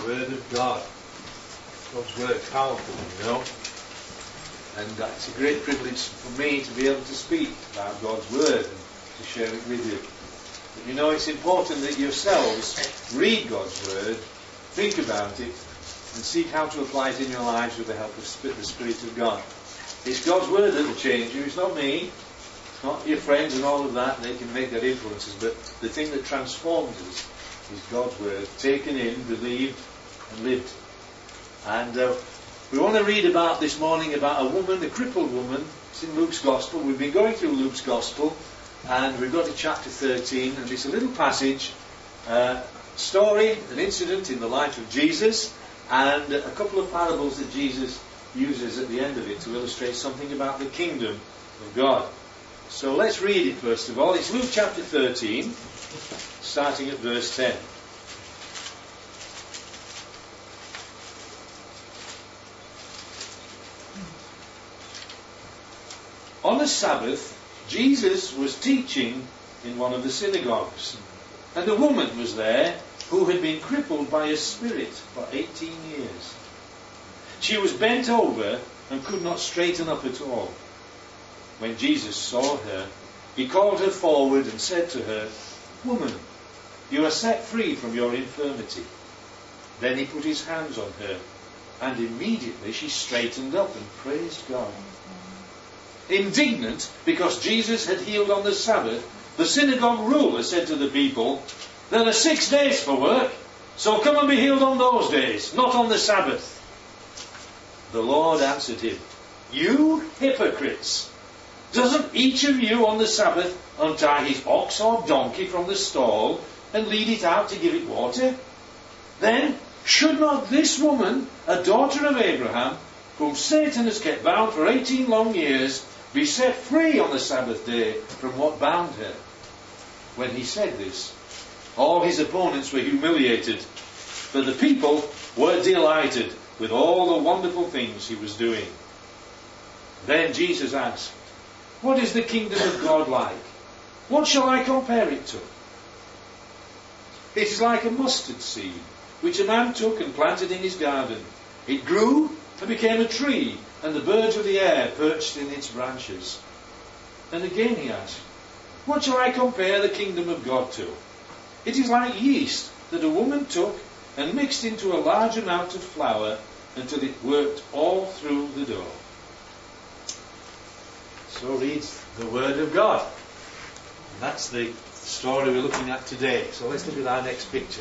Word of God. God's Word, powerful, you know. And it's a great privilege for me to be able to speak about God's Word and to share it with you. But you know, it's important that yourselves read God's Word, think about it, and seek how to apply it in your lives with the help of the Spirit of God. It's God's Word that will change you. It's not me. It's not your friends and all of that. They can make their influences. But the thing that transforms us is God's Word, taken in, believed, and lived. And we want to read about this morning about a woman, a crippled woman. It's in Luke's Gospel. We've been going through Luke's Gospel, and we've got to chapter 13, and it's a little passage, story, an incident in the life of Jesus, and a couple of parables that Jesus uses at the end of it to illustrate something about the kingdom of God. So let's read it first of all. It's Luke chapter 13, starting at verse 10. On a Sabbath, Jesus was teaching in one of the synagogues, and a woman was there who had been crippled by a spirit for 18 years. She was bent over and could not straighten up at all. When Jesus saw her, he called her forward and said to her, "Woman, you are set free from your infirmity." Then he put his hands on her, and immediately she straightened up and praised God. Indignant because Jesus had healed on the Sabbath, the synagogue ruler said to the people, "There are 6 days for work, so come and be healed on those days, not on the Sabbath." The Lord answered him, "You hypocrites! Doesn't each of you on the Sabbath untie his ox or donkey from the stall and lead it out to give it water? Then should not this woman, a daughter of Abraham, whom Satan has kept bound for 18 long years, be set free on the Sabbath day from what bound her?" When he said this, all his opponents were humiliated, but the people were delighted with all the wonderful things he was doing. Then Jesus asked, "What is the kingdom of God like? What shall I compare it to? It is like a mustard seed, which a man took and planted in his garden. It grew and became a tree, and the birds of the air perched in its branches." And again he asked, "What shall I compare the kingdom of God to? It is like yeast that a woman took and mixed into a large amount of flour until it worked all through the dough." So reads the Word of God. And that's the story we're looking at today. So let's look at our next picture.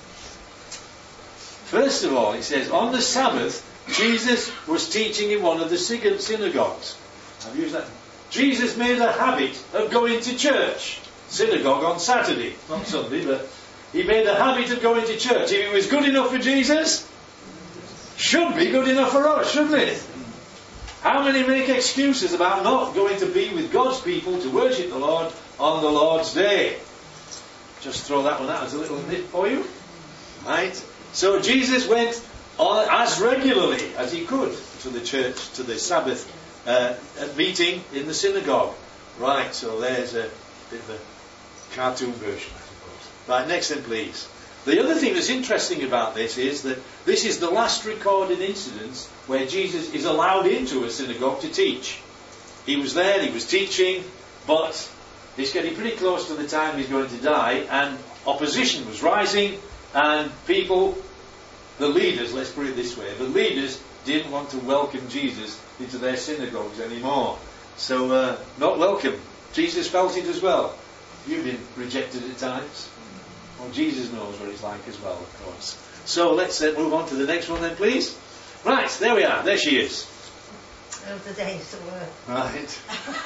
First of all, it says, on the Sabbath, Jesus was teaching in one of the synagogues. I've used that. Jesus made a habit of going to church. Synagogue on Saturday, not Sunday, but he made a habit of going to church. If it was good enough for Jesus, should be good enough for us, shouldn't it? How many make excuses about not going to be with God's people to worship the Lord on the Lord's Day? Just throw that one out as a little nip for you. Right? So Jesus went on as regularly as he could to the church, to the Sabbath meeting in the synagogue. Right, so there's a bit of a cartoon version, I suppose. Right, next then please. The other thing that's interesting about this is that this is the last recorded incident where Jesus is allowed into a synagogue to teach. He was there, he was teaching, but it's getting pretty close to the time he's going to die, and opposition was rising, and people, the leaders, let's put it this way, the leaders didn't want to welcome Jesus into their synagogues anymore. So, not welcome. Jesus felt it as well. You've been rejected at times. Well, Jesus knows what it's like as well, of course. So let's move on to the next one then, please. Right, there we are. There she is. Of the days to work. Right.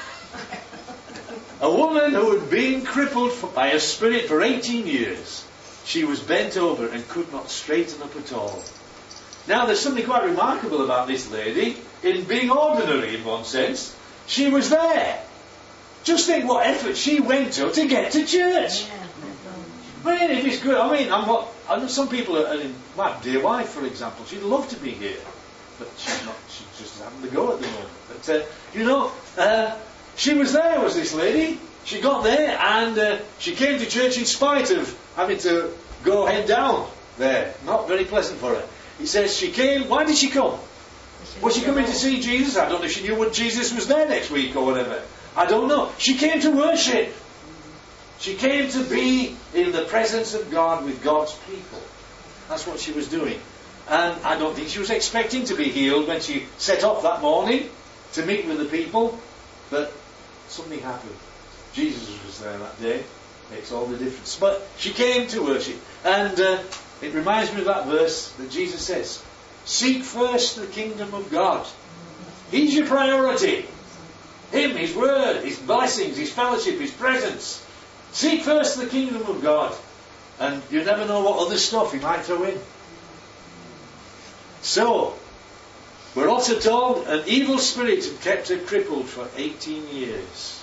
A woman who had been crippled by a spirit for 18 years. She was bent over and could not straighten up at all. Now, there's something quite remarkable about this lady, in being ordinary in one sense. She was there. Just think what effort she went to get to church. Yeah. I mean, if it's good, I know some people my dear wife, for example, she'd love to be here, but she's just having to go at the moment. But, she was there, was this lady. She got there, and she came to church in spite of having to go head down there. Not very pleasant for her. It says she came. Why did she come? Was she coming to see Jesus? I don't know if she knew when Jesus was there next week or whatever. I don't know. She came to worship. She came to be in the presence of God with God's people. That's what she was doing. And I don't think she was expecting to be healed when she set off that morning to meet with the people. But something happened. Jesus was there that day. Makes all the difference. But she came to worship. And it reminds me of that verse that Jesus says, seek first the kingdom of God. He's your priority. Him, His word, His blessings, His fellowship, His presence. Seek first the kingdom of God. And you never know what other stuff He might throw in. So, we're also told an evil spirit had kept her crippled for 18 years.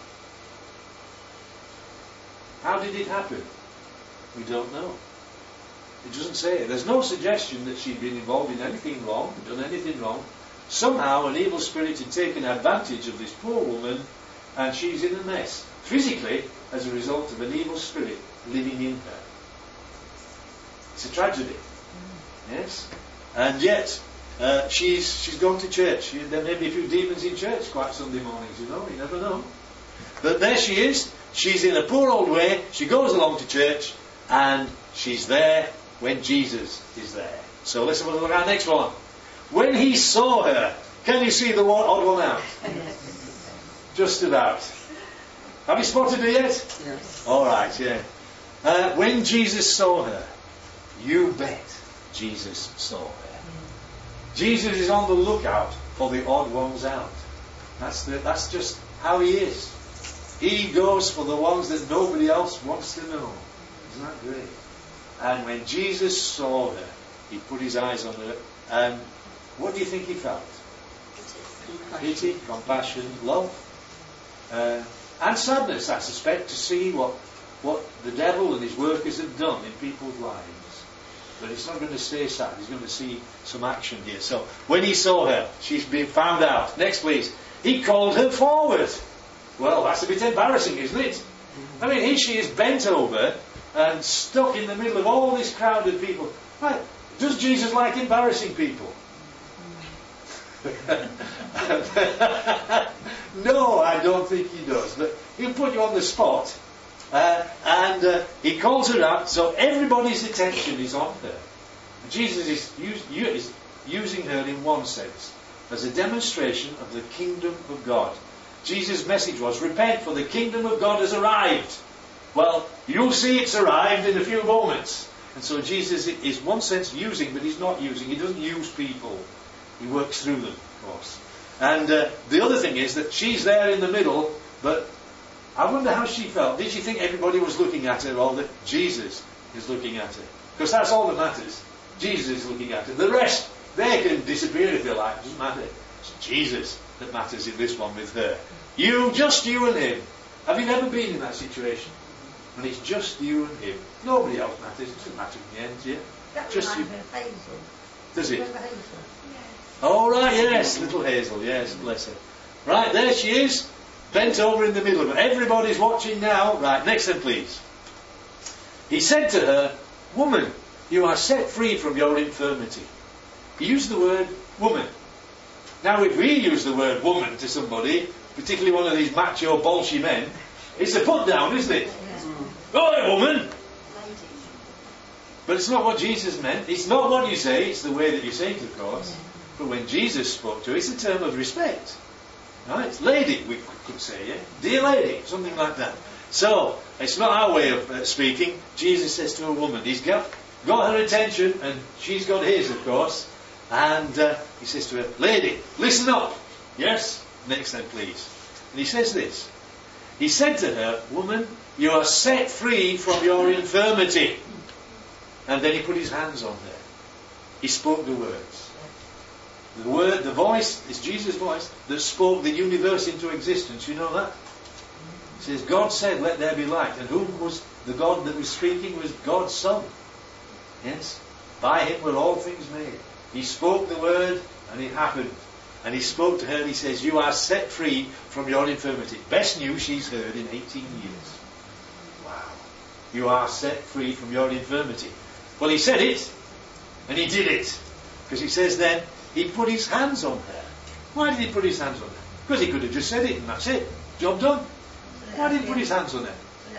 How did it happen? We don't know. It doesn't say. There's no suggestion that she'd been involved in anything wrong, done anything wrong. Somehow an evil spirit had taken advantage of this poor woman and she's in a mess. Physically, as a result of an evil spirit living in her. It's a tragedy. Yes? And yet, she's gone to church. There may be a few demons in church quite Sunday mornings, you never know. But there she is. She's in a poor old way. She goes along to church and she's there when Jesus is there. So let's have a look at our next one. When he saw her, can you see the odd one out? Just about. Have you spotted her yet? Yes. Alright, yeah. When Jesus saw her, you bet Jesus saw her. Jesus is on the lookout for the odd ones out. That's just how He is. He goes for the ones that nobody else wants to know. Isn't that great? And when Jesus saw her, He put His eyes on her, and what do you think He felt? Pity, compassion, love, and sadness, I suspect, to see what the devil and his workers have done in people's lives. But it's not going to stay sad. He's going to see some action here. So, when he saw her, she's been found out. Next, please. He called her forward. Well, that's a bit embarrassing, isn't it? I mean, here she is bent over and stuck in the middle of all this crowd of people. Right. Does Jesus like embarrassing people? No, I don't think He does. But He'll put you on the spot. And He calls her out, so everybody's attention is on her. Jesus is using her in one sense as a demonstration of the kingdom of God. Jesus' message was, repent, for the kingdom of God has arrived. Well, you'll see it's arrived in a few moments. And so Jesus is, one sense, using, but He's not using. He doesn't use people. He works through them, of course. And the other thing is that she's there in the middle, but I wonder how she felt. Did she think everybody was looking at her, or that Jesus is looking at her? Because that's all that matters. Jesus is looking at her. The rest, they can disappear if they like. It doesn't matter. It's Jesus that matters in this one with her. Just you and Him. Have you never been in that situation? When it's just you and Him. Nobody else matters. It doesn't matter in the end, yeah? That Just you. Hazel. Does it? Remember Hazel? Oh, right, yes. Little Hazel, yes, bless her. Right, there she is. Bent over in the middle of it. Everybody's watching now. Right, next then, please. He said to her, woman, you are set free from your infirmity. He used the word woman. Now, if we use the word woman to somebody, particularly one of these macho, bolshy men, it's a put down, isn't it? Oh, woman! But it's not what Jesus meant. It's not what you say, it's the way that you say it, of course. But when Jesus spoke to her, it's a term of respect. Right? Lady, we could say, yeah? Dear lady, something like that. So, it's not our way of speaking. Jesus says to a woman, He's got her attention, and she's got his, of course. And He says to her, lady, listen up. Yes? Next then, please. And He says this. He said to her, woman, you are set free from your infirmity. And then He put His hands on her. He spoke the words. The word, the voice, is Jesus' voice that spoke the universe into existence. You know that? It says, God said, let there be light. And who was the God that was speaking? Was God's Son. Yes? By Him were all things made. He spoke the word and it happened. And He spoke to her and He says, you are set free from your infirmity. Best news she's heard in 18 years. Wow. You are set free from your infirmity. Well, he said it, and he did it. Because he says then, he put his hands on her. Why did he put his hands on her? Because he could have just said it, and that's it. Job done. Why did he put his hands on her?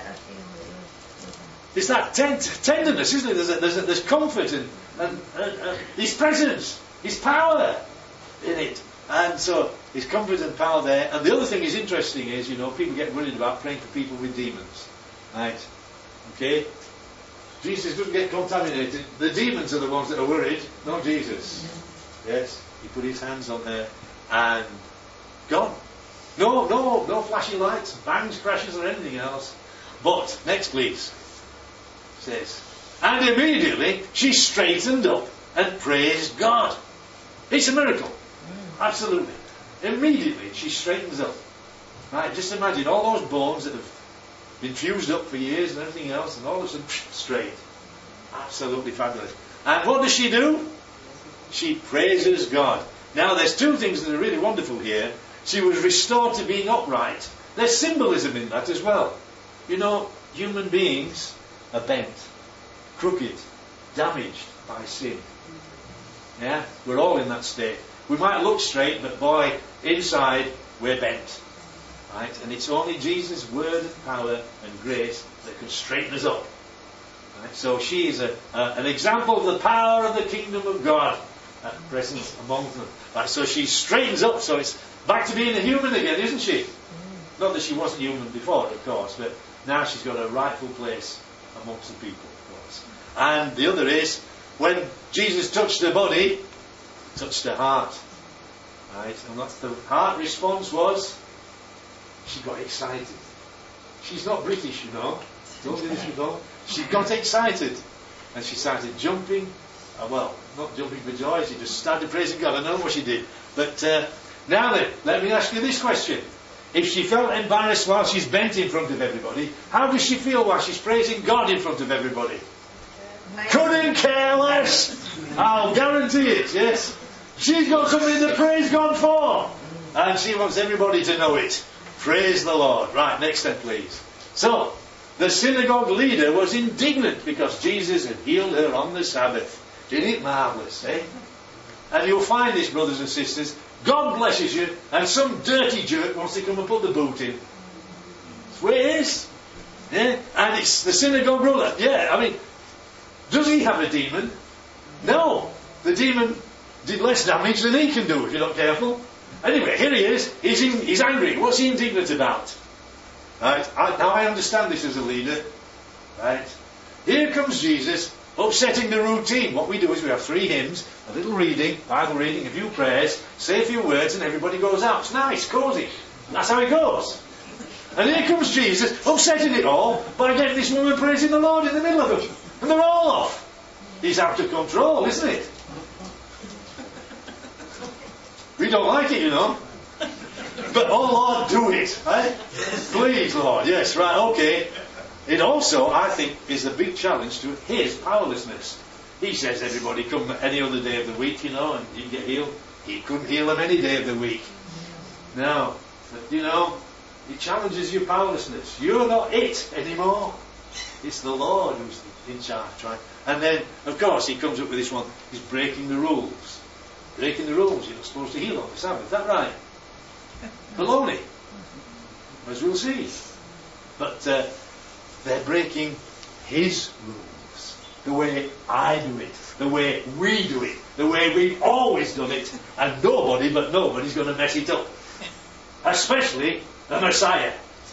It's that tenderness, isn't it? There's comfort and his presence, his power in it. And so, his comfort and power there. And the other thing is interesting is, people get worried about praying for people with demons. Right? Okay? Jesus doesn't get contaminated. The demons are the ones that are worried, not Jesus. Yes? He put his hands on her and gone. No flashing lights, bangs, crashes or anything else. But, next please. It says, and immediately she straightened up and praised God. It's a miracle. Absolutely. Immediately she straightens up. Right, just imagine all those bones that have been fused up for years and everything else, and all of a sudden, straight. Absolutely fabulous. And what does she do? She praises God. Now there's two things that are really wonderful here. She was restored to being upright. There's symbolism in that as well. Human beings are bent, crooked, damaged by sin. Yeah? We're all in that state. We might look straight, but boy, inside we're bent. Right? And it's only Jesus' word and power and grace that can straighten us up. Right? So she is an example of the power of the kingdom of God present among them. Right? So she straightens up, so it's back to being a human again, isn't she? Not that she wasn't human before, of course, but now she's got a rightful place amongst the people, of course. And the other is, when Jesus touched her body, touched her heart. Right? And that's the heart response was, she got excited. She's not British, Don't do this, She got excited. And she started jumping. Not jumping for joy. She just started praising God. I know what she did. But now then, let me ask you this question. If she felt embarrassed while she's bent in front of everybody, how does she feel while she's praising God in front of everybody? Couldn't care less. I'll guarantee it, yes. She's got something to praise God for. And she wants everybody to know it. Praise the Lord. Right, next step please. So, the synagogue leader was indignant because Jesus had healed her on the Sabbath. Isn't it marvellous, eh? And you'll find this, brothers and sisters. God blesses you, and some dirty jerk wants to come and put the boot in. That's where it is. Yeah? And it's the synagogue ruler. Yeah, does he have a demon? No. The demon did less damage than he can do if you're not careful. Anyway, here he is. He's angry. What's he indignant about? Right? Now I understand this as a leader. Right? Here comes Jesus, upsetting the routine. What we do is we have 3 hymns, a little reading, Bible reading, a few prayers, say a few words, and everybody goes out. It's nice, cosy. That's how it goes. And here comes Jesus, upsetting it all by getting this woman praising the Lord in the middle of them. And they're all off. He's out of control, isn't it? We don't like it, But, oh Lord, do it. Right? Please, Lord. Yes, right, okay. It also, I think, is a big challenge to his powerlessness. He says everybody come any other day of the week, and you can get healed. He couldn't heal them any day of the week. No. But, it challenges your powerlessness. You're not it anymore. It's the Lord who's in charge, right? And then, of course, he comes up with this one. He's breaking the rules. Breaking the rules. You're not supposed to heal on the Sabbath. Is that right? Baloney. As we'll see. But they're breaking his rules. The way I do it. The way we do it. The way we've always done it. And nobody's going to mess it up. Especially the Messiah.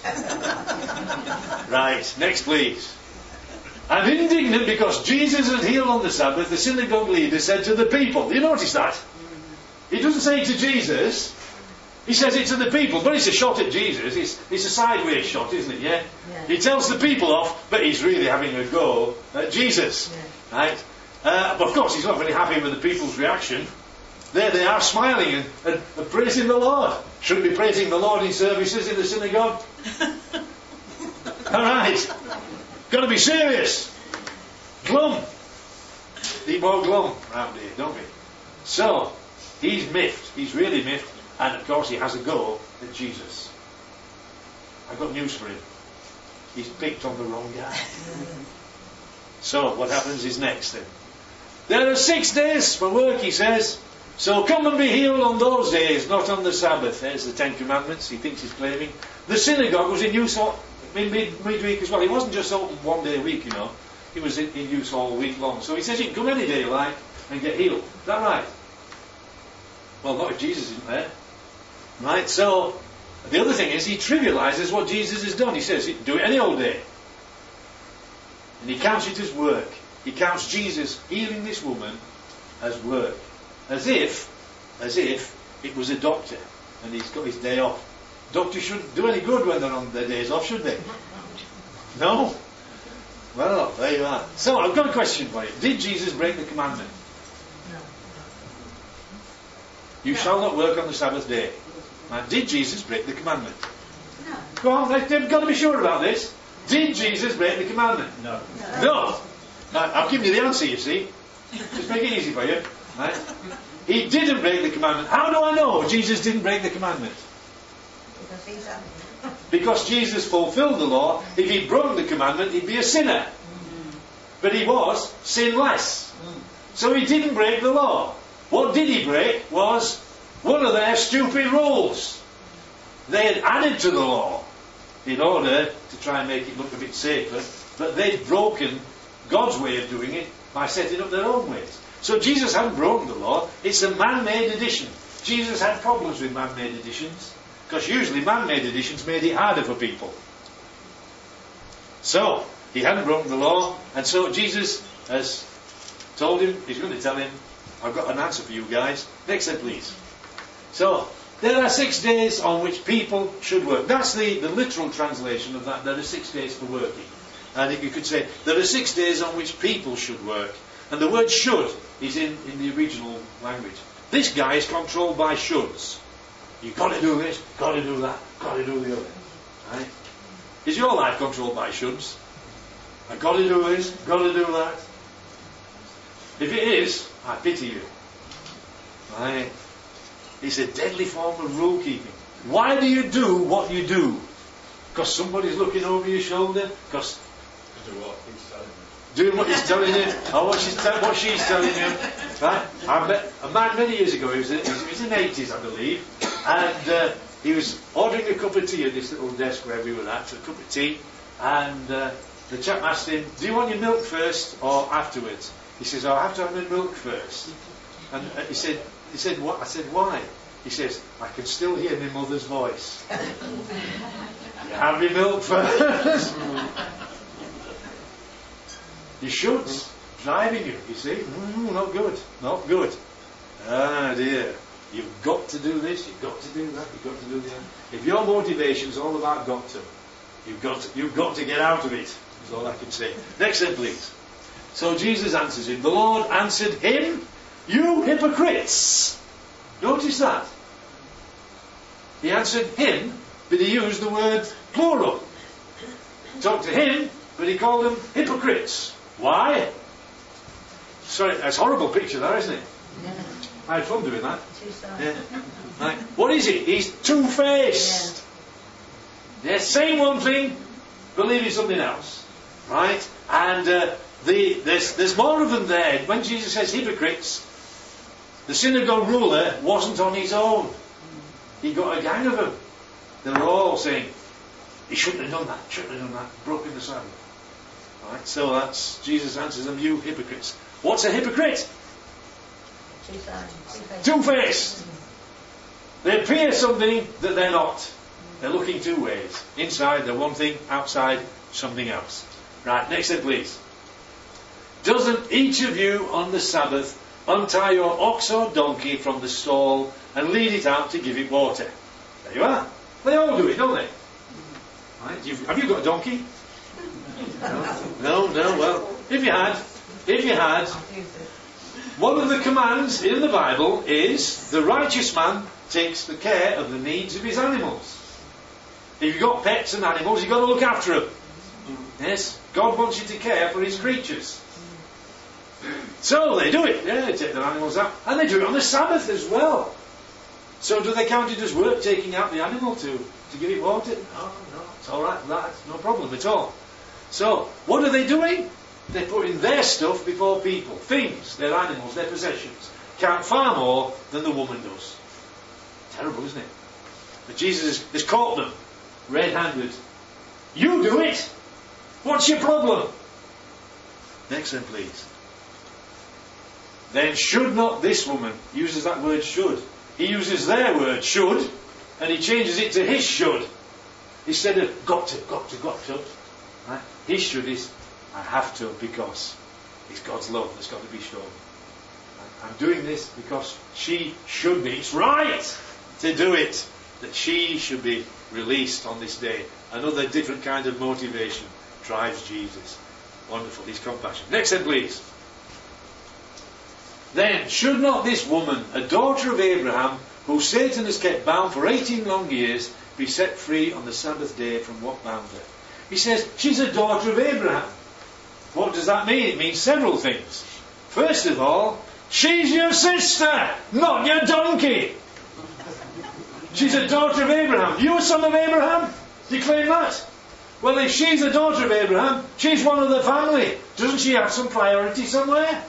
Right, next please. And indignant because Jesus had healed on the Sabbath, the synagogue leader said to the people. You notice that? He doesn't say it to Jesus. He says it to the people. But it's a shot at Jesus. It's a sideways shot, isn't it? Yeah? He tells the people off, but he's really having a go at Jesus. Yeah. Right? But of course he's not very happy with the people's reaction. There they are smiling and praising the Lord. Shouldn't be praising the Lord in services in the synagogue. Alright. Got to be serious. Glum. Need more glum around here, don't we? So, he's miffed. He's really miffed. And of course he has a go at Jesus. I've got news for him. He's picked on the wrong guy. So what happens is next then. There are 6 days for work, he says. So come and be healed on those days, not on the Sabbath. There's the 10 Commandments, he thinks he's claiming. The synagogue was in use midweek as well. It wasn't just open 1 day a week, you know. It was in use all week long. So he says you can come any day you like and get healed. Is that right? Well, not if Jesus isn't there. Right, so the other thing is he trivializes what Jesus has done. He says, do it any old day. And he counts it as work. He counts Jesus healing this woman as work. As if it was a doctor and he's got his day off. Doctors shouldn't do any good when they're on their days off, should they? No? Well, there you are. So, I've got a question for you. Did Jesus break the commandment? No. You shall not work on the Sabbath day. Now, did Jesus break the commandment? No. Go on, they've got to be sure about this. Did Jesus break the commandment? No. No. Now, I've given you the answer, you see. Just make it easy for you. Right? He didn't break the commandment. How do I know Jesus didn't break the commandment? Because he's done it. Because Jesus fulfilled the law. If he broke the commandment, he'd be a sinner. But he was sinless. So he didn't break the law. What did he break was one of their stupid rules. They had added to the law in order to try and make it look a bit safer, but they'd broken God's way of doing it by setting up their own ways. So Jesus hadn't broken the law. It's a man-made addition. Jesus had problems with man-made additions, because usually man-made additions made it harder for people. So he hadn't broken the law, and so Jesus has told him, he's going to tell him, I've got an answer for you guys. Next slide, please. So there are 6 days on which people should work. That's the literal translation of that. There are 6 days for working. And you could say, there are 6 days on which people should work. And the word should is in the original language. This guy is controlled by shoulds. You've got to do this, got to do that, got to do the other. Right? Is your life controlled by shoulds? I've got to do this, got to do that. If it is, I pity you. Right? It's a deadly form of rule keeping. Why do you do what you do? Because somebody's looking over your shoulder? Because doing what he's telling you, or what she's telling you. Right? I met a man many years ago, he was in the 80s, I believe, and he was ordering a cup of tea at this little desk where we were at, a cup of tea, and the chap asked him, do you want your milk first or afterwards? He says, I have to have my milk first. And he said, what? I said, why? He says, I can still hear my mother's voice. You have your milk first. Your shoulds driving you, you see. Not good, not good. Ah dear. You've got to do this, you've got to do that, you've got to do that. If your motivation is all about got to, you've got to get out of it. That's all I can say. Next slide, please. So Jesus answers him. The Lord answered him, you hypocrites. Notice that. He answered him, but he used the word plural. Talked to him, but he called them hypocrites. Why? Sorry, that's a horrible picture there, isn't it? Yeah. I had fun doing that. Two-sided. Yeah. Right. What is it? He's two-faced. Yeah, saying one thing, believing something else. Right? And there's more of them there. When Jesus says hypocrites, the synagogue ruler wasn't on his own. He got a gang of them. They were all saying, he shouldn't have done that, shouldn't have done that, broken the Sabbath. Right? So that's, Jesus answers them, you hypocrites. What's a hypocrite? Two-sided. Two-faced. They appear something that they're not. They're looking two ways. Inside they're one thing, outside something else. Right, next slide please. Doesn't each of you on the Sabbath untie your ox or donkey from the stall and lead it out to give it water? There you are. They all do it, don't they? Right? Have you got a donkey? No, well, if you had, one of the commands in the Bible is the righteous man takes the care of the needs of his animals. If you've got pets and animals, you've got to look after them. Yes, God wants you to care for his creatures. So they do it. Yeah, they take their animals out. And they do it on the Sabbath as well. So do they count it as work, taking out the animal to give it water? No, it's alright, that's no problem at all. So, what are they doing? They're putting their stuff before people. Things, their animals, their possessions, count far more than the woman does. Terrible, isn't it? But Jesus has caught them red-handed. You do it! What's your problem? Next one, please. Then should not this woman, uses that word should. He uses their word should, and he changes it to his should. Instead of got to. Right? His should is I have to, because it's God's love that's got to be shown. I'm doing this because she should be. It's right to do it. That she should be released on this day. Another different kind of motivation drives Jesus. Wonderful, his compassion. Next then, please. Then should not this woman, a daughter of Abraham, who Satan has kept bound for 18 long years, be set free on the Sabbath day from what bound her? He says, she's a daughter of Abraham. What does that mean? It means several things. First of all, she's your sister, not your donkey. She's a daughter of Abraham. You a son of Abraham? Do you claim that? Well, if she's a daughter of Abraham, she's one of the family. Doesn't she have some priority somewhere?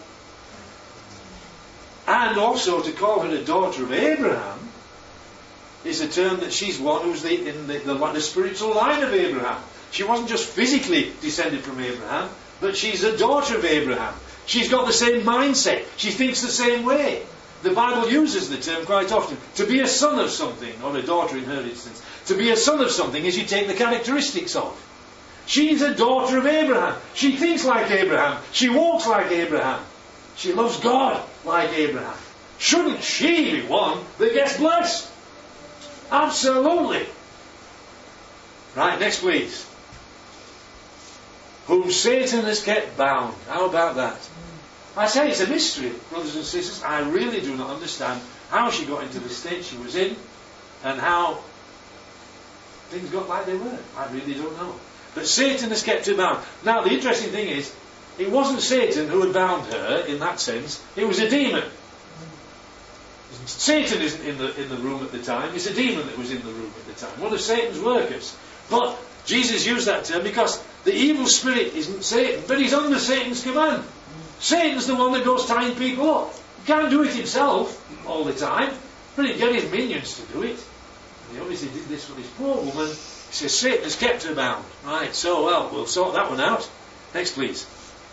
And also to call her a daughter of Abraham is a term that she's one who's in the spiritual line of Abraham. She wasn't just physically descended from Abraham, but she's a daughter of Abraham. She's got the same mindset. She thinks the same way. The Bible uses the term quite often. To be a son of something, or a daughter in her instance. To be a son of something is you take the characteristics of. She's a daughter of Abraham. She thinks like Abraham. She walks like Abraham. She loves God like Abraham. Shouldn't she be one that gets blessed? Absolutely. Right, next please. Whom Satan has kept bound. How about that? I say it's a mystery, brothers and sisters. I really do not understand how she got into the state she was in and how things got like they were. I really don't know. But Satan has kept her bound. Now, the interesting thing is, it wasn't Satan who had bound her in that sense. It was a demon. Satan isn't in the room at the time. It's a demon that was in the room at the time. One of Satan's workers. But Jesus used that term because the evil spirit isn't Satan, but he's under Satan's command. Satan's the one that goes tying people up. He can't do it himself all the time, but he can get his minions to do it. And he obviously did this with his poor woman. He says Satan has kept her bound. Right, so well, we'll sort that one out. Next please.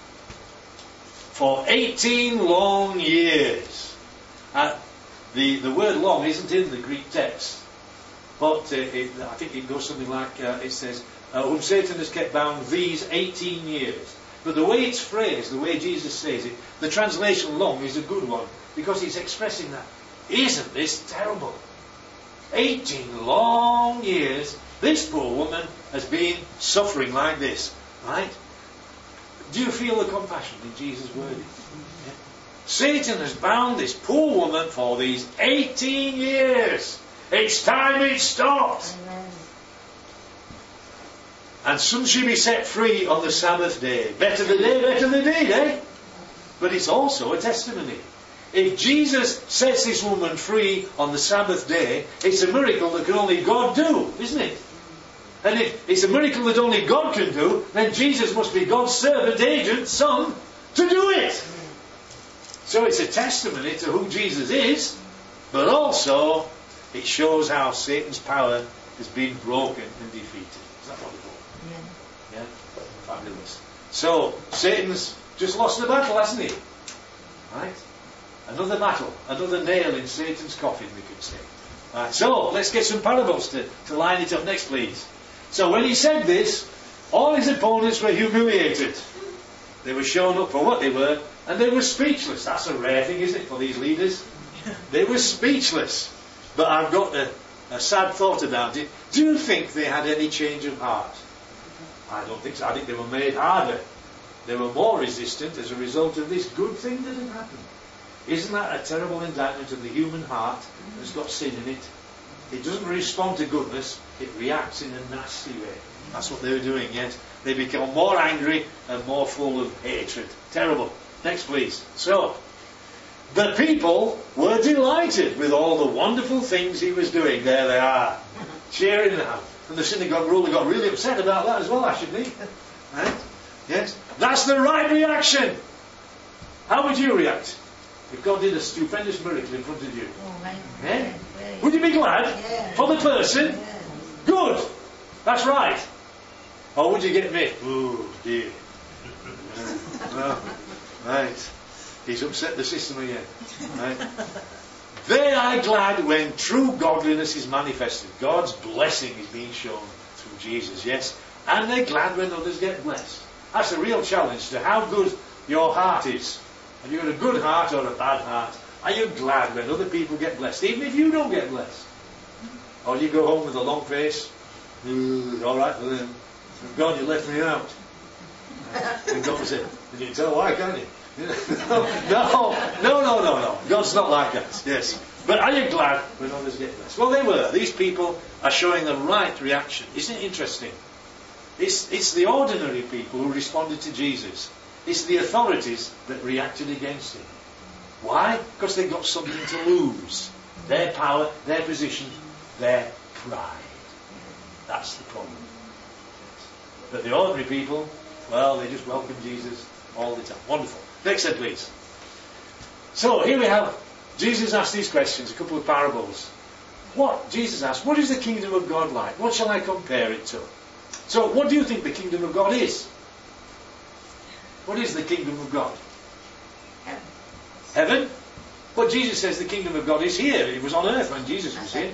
For 18 long years. The word long isn't in the Greek text. But I think it goes something like, it says, whom Satan has kept bound these 18 years. But the way it's phrased, the way Jesus says it, the translation long is a good one. Because he's expressing that. Isn't this terrible? 18 long years, this poor woman has been suffering like this. Right? Do you feel the compassion in Jesus' wording? Yeah. Satan has bound this poor woman for these 18 years. It's time it stopped. Amen. And soon she'll be set free on the Sabbath day. Better the day, better the deed, eh? But it's also a testimony. If Jesus sets this woman free on the Sabbath day, it's a miracle that can only God do, isn't it? And if it's a miracle that only God can do, then Jesus must be God's servant, agent, son, to do it. So it's a testimony to who Jesus is, but also it shows how Satan's power has been broken and defeated. Is that wonderful? Yeah? Fabulous. So, Satan's just lost the battle, hasn't he? Right? Another battle. Another nail in Satan's coffin, we could say. Right, so, let's get some parables to line it up next, please. So, when he said this, all his opponents were humiliated. They were shown up for what they were, and they were speechless. That's a rare thing, isn't it, for these leaders? They were speechless. But I've got a sad thought about it. Do you think they had any change of heart? I don't think so. I think they were made harder. They were more resistant as a result of this good thing that had happened. Isn't that a terrible indictment of the human heart that's got sin in it? It doesn't respond to goodness, it reacts in a nasty way. That's what they were doing, yes. They become more angry and more full of hatred. Terrible. Next, please. So, the people were delighted with all the wonderful things he was doing. There they are, cheering now. And the synagogue ruler got really upset about that as well, actually. Right? Yes? That's the right reaction. How would you react if God did a stupendous miracle in front of you? Oh, right. Eh? Yeah. Would you be glad Yeah. for the person? Yeah. Good. That's right. Or would you get me? Oh dear. Well, right. He's upset the system again. Right. They are glad when true godliness is manifested. God's blessing is being shown through Jesus, yes? And they're glad when others get blessed. That's a real challenge to how good your heart is. Have you got a good heart or a bad heart? Are you glad when other people get blessed, even if you don't get blessed? Or you go home with a long face? All right for them. God, you left me out. And God said, you can tell why, can't you? No. God's not like that. Yes. But are you glad when others get blessed? Well, they were. These people are showing the right reaction. Isn't it interesting? It's the ordinary people who responded to Jesus. It's the authorities that reacted against him. Why? Because they've got something to lose. Their power, their position, their pride. That's the problem. But the ordinary people, well, they just welcome Jesus all the time. Wonderful. Next slide, please. So here we have Jesus asked these questions, a couple of parables. Jesus asked, what is the kingdom of God like? What shall I compare it to? So what do you think the kingdom of God is? What is the kingdom of God? Heaven? But Jesus says the kingdom of God is here. It was on earth when Jesus was here.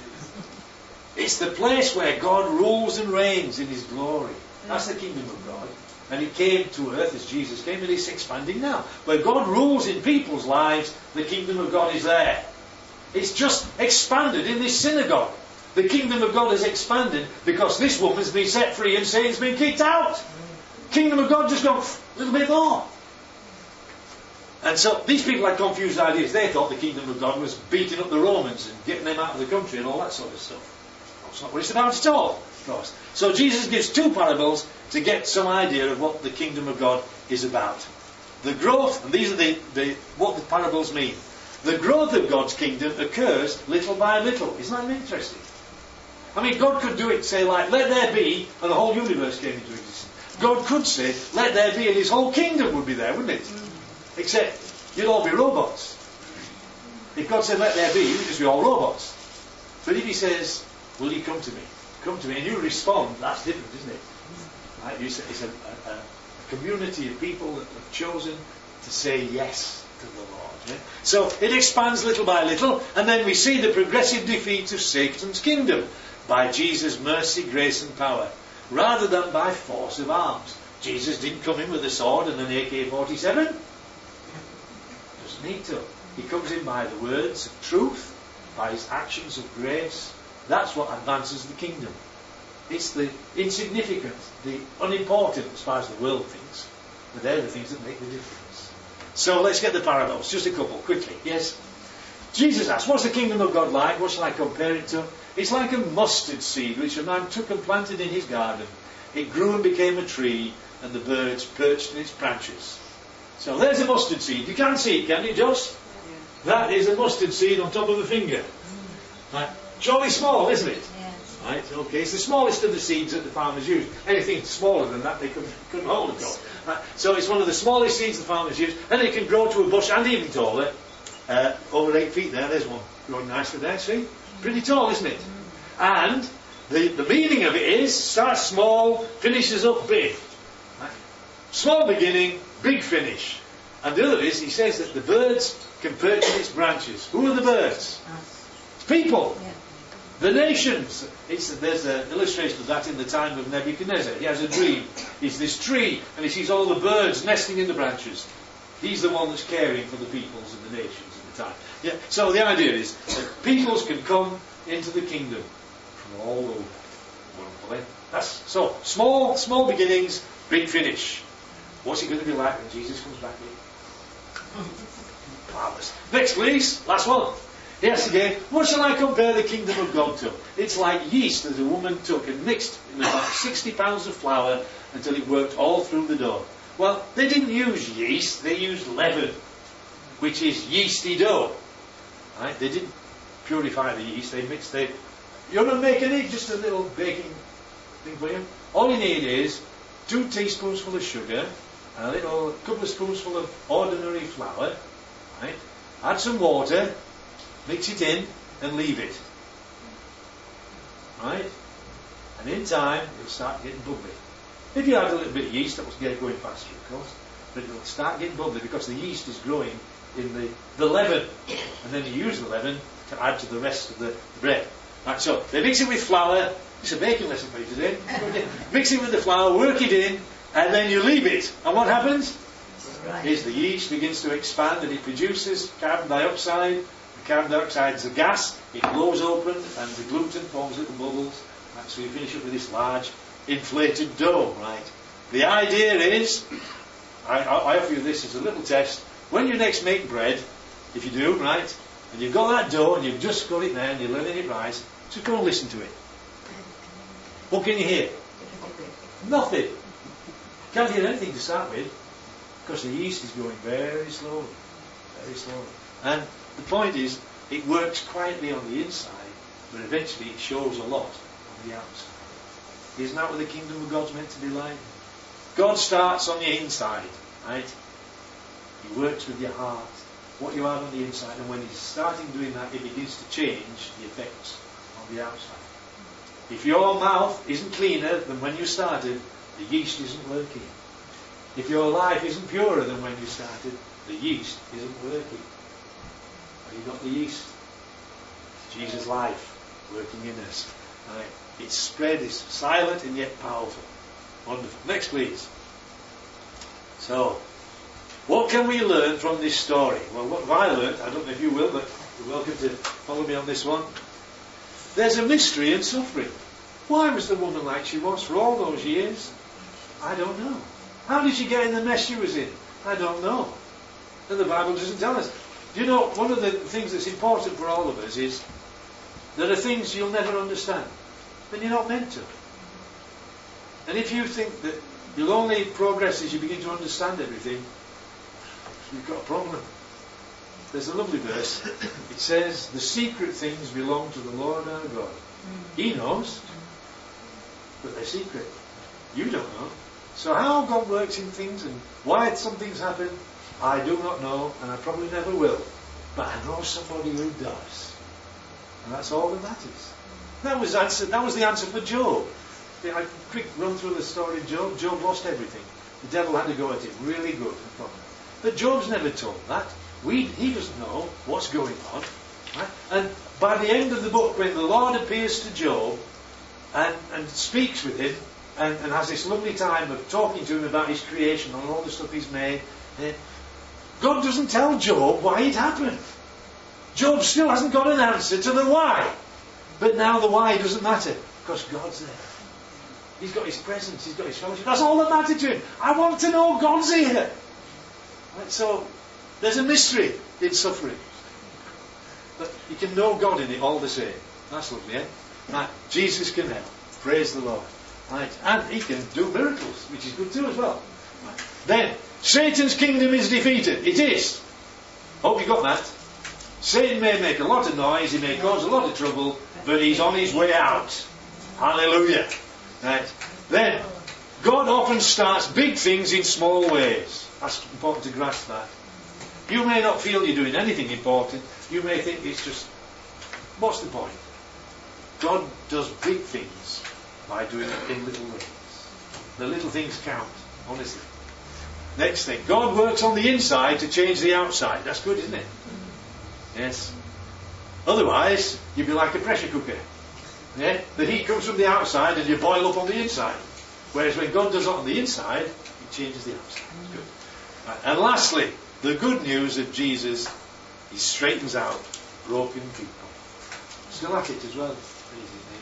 It's the place where God rules and reigns in his glory. That's the kingdom of God. And it came to earth as Jesus came, and it's expanding now. Where God rules in people's lives, the kingdom of God is there. It's just expanded in this synagogue. The kingdom of God has expanded because this woman's been set free and Satan's been kicked out. Kingdom of God just gone a little bit more. And so these people had confused ideas. They thought the kingdom of God was beating up the Romans and getting them out of the country and all that sort of stuff. That's not what it's about at all, of course. So Jesus gives two parables to get some idea of what the kingdom of God is about. The growth, and these are what the parables mean. The growth of God's kingdom occurs little by little. Isn't that interesting? I mean, God could do it, say like, let there be, and the whole universe came into existence. God could say, let there be, and his whole kingdom would be there, wouldn't it? Except, you'd all be robots. If God said, let there be, you'd just be all robots. But if he says, will you come to me? Come to me, and you respond, that's different, isn't it? Right? It's a community of people that have chosen to say yes to the Lord. Yeah? So it expands little by little, and then we see the progressive defeat of Satan's kingdom by Jesus' mercy, grace and power, rather than by force of arms. Jesus didn't come in with a sword and an AK-47. Doesn't need to. He comes in by the words of truth, by his actions of grace. That's what advances the kingdom. It's the insignificant, the unimportant as far as the world thinks, but they're the things that make the difference. So let's get the parables, just a couple, quickly. Yes? Jesus asked, what's the kingdom of God like? What shall I compare it to? It's like a mustard seed which a man took and planted in his garden. It grew and became a tree, and the birds perched in its branches. So there's a mustard seed. You can't see it, can you, Joss? That is a mustard seed on top of a finger. Right. Jolly small, isn't it? Yes. Right, okay. It's the smallest of the seeds that the farmers use. Anything smaller than that they couldn't hold, of course. Right. So it's one of the smallest seeds the farmers use, and it can grow to a bush and even taller. Over 8 feet there, there's one growing nicely there, see? Pretty tall, isn't it? And the meaning of it is, starts small, finishes up big. Right? Small beginning, big finish. And the other is, he says that the birds can perch in its branches. Who are the birds? It's people. Yeah. The nations. There's an illustration of that in the time of Nebuchadnezzar. He has a dream. He's this tree, and he sees all the birds nesting in the branches. He's the one that's caring for the peoples and the nations at the time. Yeah. So the idea is that peoples can come into the kingdom from all over. Wonderfully. That's so small beginnings, big finish. What's it going to be like when Jesus comes back in? Marvellous. Next, please. Last one. Yes, again. What shall I compare the kingdom of God to? It's like yeast that a woman took and mixed in about 60 pounds of flour until it worked all through the dough. Well, they didn't use yeast, they used leaven, which is yeasty dough. Right? They didn't purify the yeast, they mixed it. You want to make an egg, just a little baking thing for you? All you need is 2 teaspoonsful of sugar, and a couple of spoonsful of ordinary flour, right? Add some water, mix it in, and leave it. Right? And in time, it'll start getting bubbly. If you add a little bit of yeast, that will get it going faster, of course. But it'll start getting bubbly because the yeast is growing in the leaven. And then you use the leaven to add to the rest of the bread. Right, so they mix it with flour. It's a baking lesson for you today. Mix it with the flour, work it in, and then you leave it. And what happens? Is the yeast begins to expand and it produces carbon dioxide. The carbon dioxide is a gas. It blows open and the gluten forms little bubbles. Right, so you finish up with this large inflated dough. Right. The idea is, I offer you this as a little test. When you next make bread, if you do, right, and you've got that dough and you've just got it there and you're learning it right, just go and listen to it. What can you hear? Nothing. Can't hear anything to start with because the yeast is going very slowly. Very slowly. And the point is, it works quietly on the inside, but eventually it shows a lot on the outside. Isn't that what the kingdom of God's meant to be like? God starts on the inside, right? He works with your heart, what you have on the inside, and when he's starting doing that, it begins to change the effects on the outside. If your mouth isn't cleaner than when you started, the yeast isn't working. If your life isn't purer than when you started, the yeast isn't working. Have you got the yeast? Jesus' life working in us. Right. Its spread is silent and yet powerful. Wonderful. Next, please. So, what can we learn from this story? Well, what have I learned? I don't know if you will, but you're welcome to follow me on this one. There's a mystery in suffering. Why was the woman like she was for all those years? I don't know. How did she get in the mess she was in? I don't know. And the Bible doesn't tell us. Do you know, one of the things that's important for all of us is there are things you'll never understand. And you're not meant to. And if you think that you'll only progress as you begin to understand everything, you've got a problem. There's a lovely verse. It says, the secret things belong to the Lord our God. He knows, but they're secret. You don't know. So how God works in things and why some things happen, I do not know, and I probably never will. But I know somebody who does. And that's all that matters. That was the answer for Job. A quick run through the story of Job. Job lost everything. The devil had to go at him really good. But Job's never told that. He doesn't know what's going on. Right? And by the end of the book, when the Lord appears to Job and speaks with him and has this lovely time of talking to him about his creation and all the stuff he's made, God doesn't tell Job why it happened. Job still hasn't got an answer to the why. But now the why doesn't matter because God's there. He's got his presence, he's got his fellowship. That's all that matters to him. I want to know God's here. Right, so there's a mystery in suffering. But you can know God in it all the same. That's lovely, eh? Right, Jesus can help. Praise the Lord. Right, and he can do miracles, which is good too as well. Right. Then, Satan's kingdom is defeated. It is. Hope you got that. Satan may make a lot of noise, he may cause a lot of trouble, but he's on his way out. Hallelujah. Right. Then, God often starts big things in small ways. That's important to grasp that. You may not feel you're doing anything important. You may think it's just, what's the point? God does big things by doing it in little ways. The little things count, honestly. Next thing, God works on the inside to change the outside. That's good, isn't it? Yes. Otherwise, you'd be like a pressure cooker. Yeah? The heat comes from the outside and you boil up on the inside. Whereas when God does it on the inside, He changes the outside. It's good. Right. And lastly, the good news of Jesus, He straightens out broken people. Still at it as well.